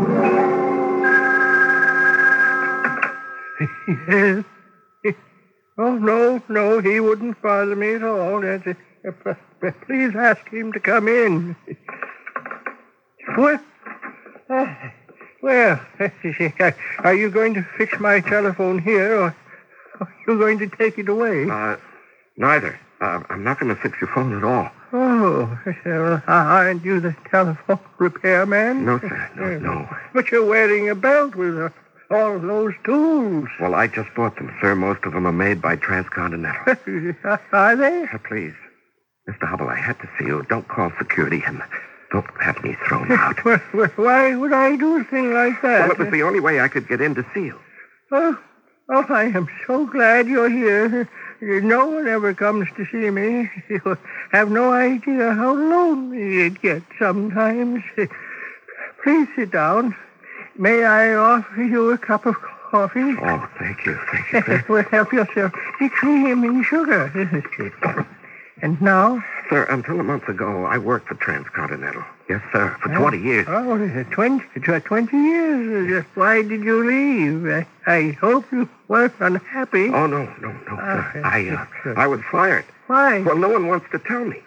Speaker 12: Yes. Oh, no, he wouldn't bother me at all. Please ask him to come in. What? Well, are you going to fix my telephone here, or are you going to take it away?
Speaker 9: Neither. I'm not going to fix your phone at all.
Speaker 12: Oh, well, aren't you the telephone repairman?
Speaker 9: No, sir. No.
Speaker 12: But you're wearing a belt with all those tools.
Speaker 9: Well, I just bought them, sir. Most of them are made by Transcontinental.
Speaker 12: Are they?
Speaker 9: Please. Mr. Hubble, I had to see you. Don't call security and don't have me thrown out.
Speaker 12: Well, why would I do a thing like that?
Speaker 9: Well, it was the only way I could get in to see you.
Speaker 12: Oh, I am so glad you're here. No one ever comes to see me. You have no idea how lonely it gets sometimes. Please sit down. May I offer you a cup of coffee?
Speaker 9: Oh, thank you, sir.
Speaker 12: Well, help yourself. It's cream and sugar. And now?
Speaker 9: Sir, until a month ago, I worked for Transcontinental. Yes, sir, for 20 years.
Speaker 12: Oh, 20 years? Why did you leave? I hope you weren't unhappy.
Speaker 9: Oh, no, sir. I was fired.
Speaker 12: Why?
Speaker 9: Well, no one wants to tell me.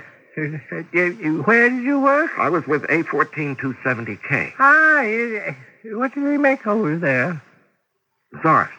Speaker 12: Where did you work?
Speaker 9: I was with A14270K.
Speaker 12: What do they make over there?
Speaker 9: Zarfs.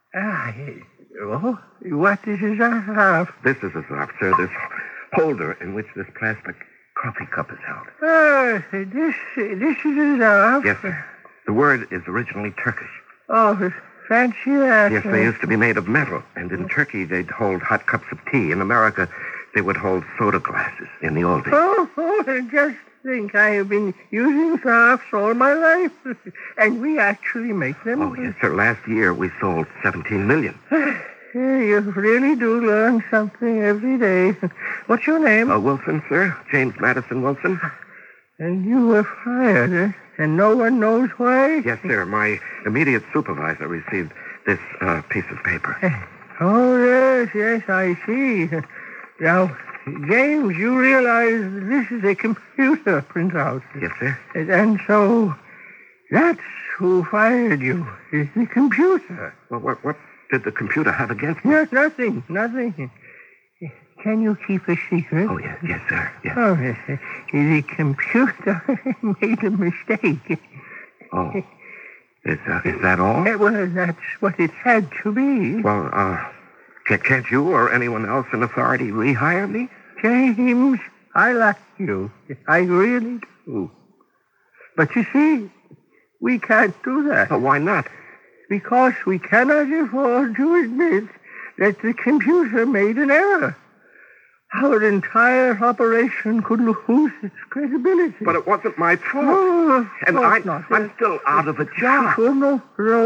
Speaker 12: What is a zarf?
Speaker 9: This is a zarf, sir. This holder in which this plastic coffee cup is held.
Speaker 12: This is a zarf?
Speaker 9: Yes, sir. The word is originally Turkish.
Speaker 12: Oh, fancy that.
Speaker 9: Yes, they used to be made of metal, and in Turkey they'd hold hot cups of tea. In America, they would hold soda glasses in the old days.
Speaker 12: Oh, just think, I have been using zarfs all my life, and we actually make them.
Speaker 9: Oh, yes, sir. Last year we sold 17 million.
Speaker 12: You really do learn something every day. What's your name?
Speaker 9: Wilson, sir. James Madison Wilson.
Speaker 12: And you were fired, eh? And no one knows why?
Speaker 9: Yes, sir. My immediate supervisor received this piece of paper.
Speaker 12: Oh, yes, I see. Now, James, you realize this is a computer printout.
Speaker 9: Yes, sir.
Speaker 12: And so that's who fired you, is the computer.
Speaker 9: Well, what did the computer have against me?
Speaker 12: No, nothing. Can you keep a secret?
Speaker 9: Oh, yes, sir. Yes.
Speaker 12: Oh, the computer made a mistake.
Speaker 9: Oh, is that all?
Speaker 12: Well, that's what it had to be.
Speaker 9: Well, can't you or anyone else in authority rehire me?
Speaker 12: James, I like you. I really do. But you see, we can't do that.
Speaker 9: But why not?
Speaker 12: Because we cannot afford to admit that the computer made an error. Our entire operation could lose its credibility.
Speaker 9: But it wasn't my fault.
Speaker 12: Oh,
Speaker 9: and I'm still out of a job.
Speaker 12: Oh, no,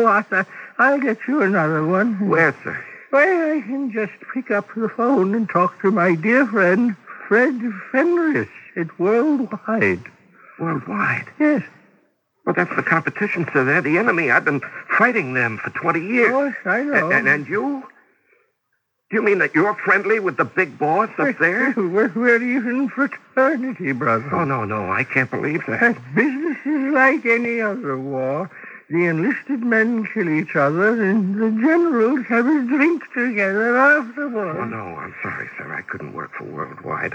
Speaker 12: I'll get you another one.
Speaker 9: Where, sir?
Speaker 12: Well, I can just pick up the phone and talk to my dear friend, Fred Fenris at Worldwide.
Speaker 9: Worldwide?
Speaker 12: Yes.
Speaker 9: Well, that's the competition, sir. They're the enemy. I've been fighting them for 20 years.
Speaker 12: Oh, I know.
Speaker 9: And you? Do you mean that you're friendly with the big boss up there?
Speaker 12: We're even fraternity, brother.
Speaker 9: Oh, no, I can't believe that.
Speaker 12: Business is like any other war. The enlisted men kill each other, and the generals have a drink together afterwards.
Speaker 9: Oh, no, I'm sorry, sir. I couldn't work for Worldwide.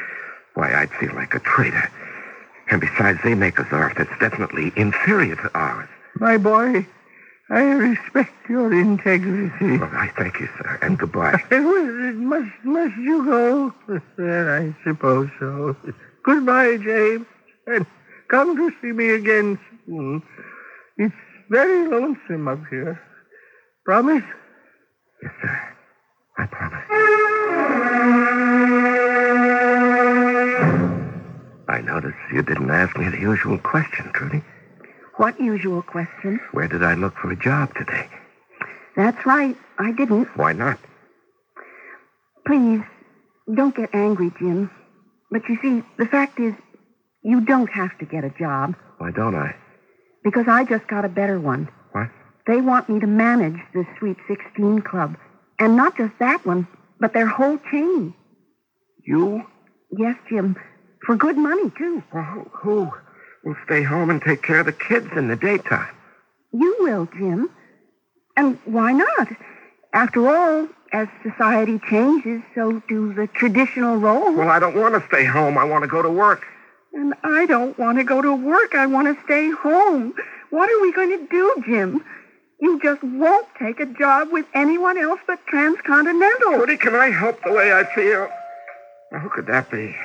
Speaker 9: I'd feel like a traitor. And besides, they make a zarf that's definitely inferior to ours.
Speaker 12: My boy, I respect your integrity.
Speaker 9: Well, I thank you, sir, and goodbye.
Speaker 12: Must you go? I suppose so. Goodbye, James, and come to see me again soon. It's very lonesome up here. Promise?
Speaker 9: Yes, sir. I promise. I notice you didn't ask me the usual question, Trudy.
Speaker 8: What usual question?
Speaker 9: Where did I look for a job today?
Speaker 8: That's right. I didn't.
Speaker 9: Why not?
Speaker 8: Please, don't get angry, Jim. But you see, the fact is, you don't have to get a job.
Speaker 9: Why don't I?
Speaker 8: Because I just got a better one.
Speaker 9: What?
Speaker 8: They want me to manage the Sweet 16 Club. And not just that one, but their whole chain.
Speaker 9: You?
Speaker 8: Yes, Jim. For good money, too.
Speaker 9: Well, who will stay home and take care of the kids in the daytime?
Speaker 8: You will, Jim. And why not? After all, as society changes, so do the traditional roles.
Speaker 9: Well, I don't want to stay home. I want to go to work.
Speaker 8: And I don't want to go to work. I want to stay home. What are we going to do, Jim? You just won't take a job with anyone else but Transcontinental.
Speaker 9: Trudy, can I help the way I feel? Now, who could that be?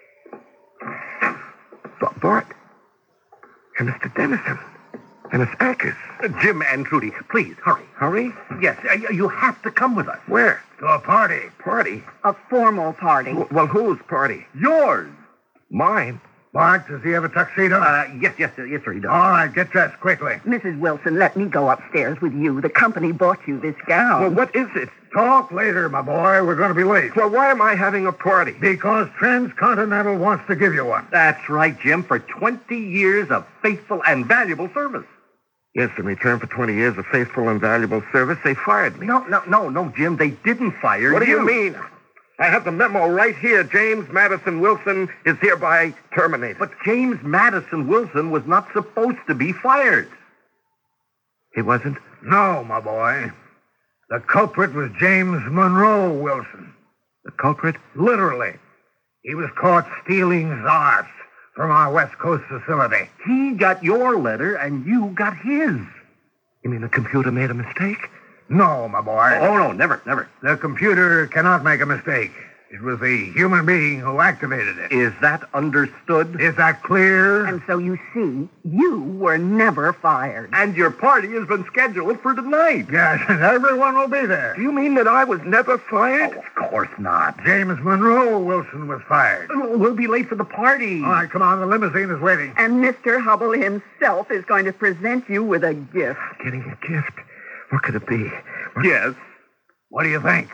Speaker 9: Bart. And Mr. Dennison. And Miss Akers.
Speaker 2: Jim and Trudy, please, hurry.
Speaker 9: Hurry?
Speaker 2: Yes, you have to come with us.
Speaker 9: Where?
Speaker 2: To a party.
Speaker 9: Party?
Speaker 8: A formal party.
Speaker 9: Well, whose party?
Speaker 2: Yours.
Speaker 9: Mine?
Speaker 2: Bart, does he have a tuxedo? Yes, sir, he does. All right, get dressed quickly.
Speaker 8: Mrs. Wilson, let me go upstairs with you. The company bought you this gown.
Speaker 9: Well, what is it?
Speaker 2: Talk later, my boy. We're going to be late.
Speaker 9: Well, why am I having a party?
Speaker 2: Because Transcontinental wants to give you one.
Speaker 14: That's right, Jim, for 20 years of faithful and valuable service.
Speaker 9: Yes, in return for 20 years of faithful and valuable service, they fired me.
Speaker 14: No, Jim, they didn't fire you.
Speaker 9: What do you mean? I have the memo right here. James Madison Wilson is hereby terminated.
Speaker 14: But James Madison Wilson was not supposed to be fired.
Speaker 9: He wasn't?
Speaker 2: No, my boy. The culprit was James Monroe Wilson.
Speaker 9: The culprit?
Speaker 2: Literally. He was caught stealing Zarfs from our West Coast facility.
Speaker 14: He got your letter, and you got his.
Speaker 9: You mean the computer made a mistake?
Speaker 2: No, my boy.
Speaker 14: Oh, no, never.
Speaker 2: The computer cannot make a mistake. It was the human being who activated it.
Speaker 14: Is that understood?
Speaker 2: Is that clear?
Speaker 8: And so you see, you were never fired.
Speaker 14: And your party has been scheduled for tonight.
Speaker 2: Yes, and everyone will be there.
Speaker 9: Do you mean that I was never fired?
Speaker 14: Oh, of course not.
Speaker 2: James Monroe Wilson was fired.
Speaker 14: We'll be late for the party.
Speaker 2: All right, come on. The limousine is waiting.
Speaker 8: And Mr. Hubble himself is going to present you with a gift.
Speaker 9: Getting a gift? What could it be?
Speaker 2: Yes. What do you think?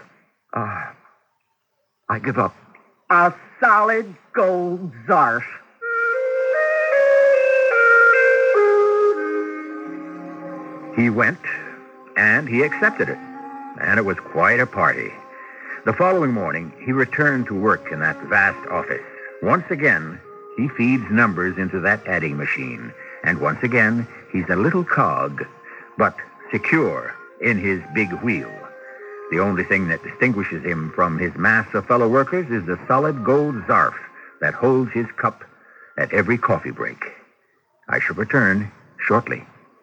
Speaker 9: I give up.
Speaker 8: A solid gold Zarf.
Speaker 1: He went, and he accepted it. And it was quite a party. The following morning, he returned to work in that vast office. Once again, he feeds numbers into that adding machine. And once again, he's a little cog, but secure in his big wheel. The only thing that distinguishes him from his mass of fellow workers is the solid gold Zarf that holds his cup at every coffee break. I shall return shortly.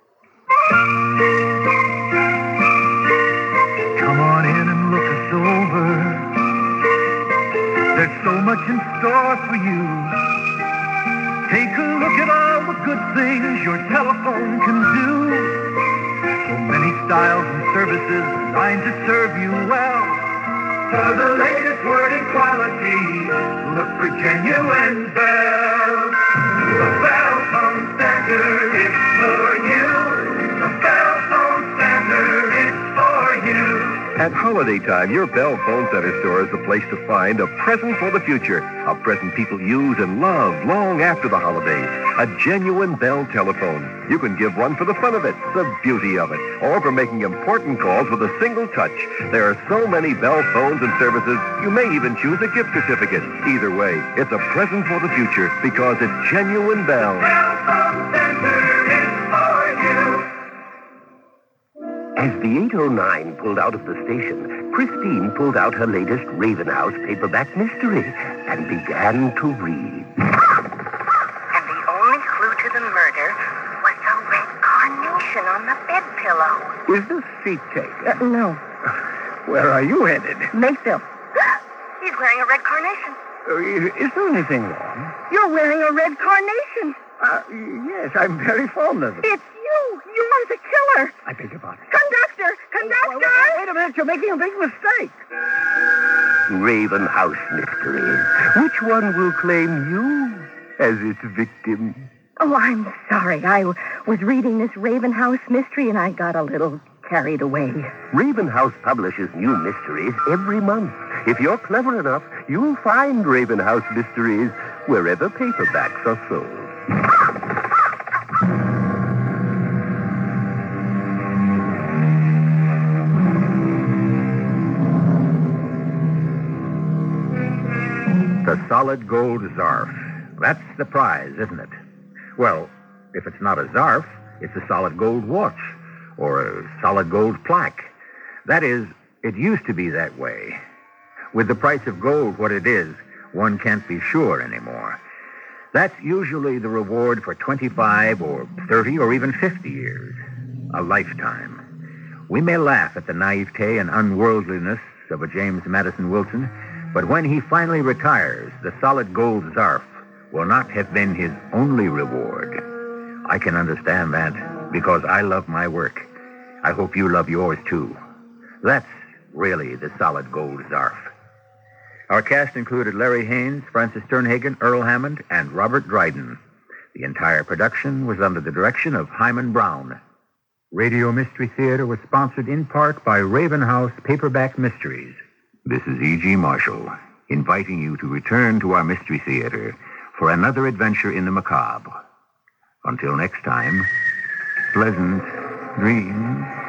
Speaker 15: Come on in and look us over. There's so much in store for you. Take a look at all the good things your telephone can do. So many styles and services designed to serve you well. For the latest word in quality, look for genuine Bell. The Bell phone standard is for you. The Bell phone standard is for you.
Speaker 16: At holiday time, your Bell Phone Center store is the place to find a present for the future. A present people use and love long after the holidays. A genuine Bell telephone. You can give one for the fun of it, the beauty of it, or for making important calls with a single touch. There are so many Bell phones and services, you may even choose a gift certificate. Either way, it's a present for the future because it's genuine Bell.
Speaker 15: Bell phone standard is for you.
Speaker 17: As the 809 pulled out of the station, Christine pulled out her latest Raven House paperback mystery and began to read.
Speaker 18: And the only clue to the murder was a red carnation on the bed pillow.
Speaker 2: Is this seat taken?
Speaker 8: No.
Speaker 2: Where are you headed?
Speaker 8: Mayfield.
Speaker 18: He's wearing a red carnation.
Speaker 2: Is there anything wrong?
Speaker 8: You're wearing a red carnation.
Speaker 2: Yes, I'm very fond of it.
Speaker 8: It's you. You're the killer.
Speaker 2: I beg your pardon.
Speaker 8: Conductor!
Speaker 2: Wait a minute, you're making a big mistake.
Speaker 17: Raven House mysteries. Which one will claim you as its victim?
Speaker 8: Oh, I'm sorry. I was reading this Raven House mystery and I got a little carried away.
Speaker 17: Raven House publishes new mysteries every month. If you're clever enough, you'll find Raven House mysteries wherever paperbacks are sold.
Speaker 1: The solid gold Zarf. That's the prize, isn't it? Well, if it's not a Zarf, it's a solid gold watch or a solid gold plaque. That is, It used to be that way. With the price of gold what it is, one can't be sure anymore. That's usually the reward for 25 or 30 or even 50 years. A lifetime. We may laugh at the naivete and unworldliness of a James Madison Wilson, but when he finally retires, the solid gold Zarf will not have been his only reward. I can understand that because I love my work. I hope you love yours, too. That's really the solid gold Zarf. Our cast included Larry Haynes, Francis Sternhagen, Earl Hammond, and Robert Dryden. The entire production was under the direction of Hyman Brown. Radio Mystery Theater was sponsored in part by Raven House Paperback Mysteries. This is E.G. Marshall, inviting you to return to our Mystery Theater for another adventure in the macabre. Until next time, pleasant dreams.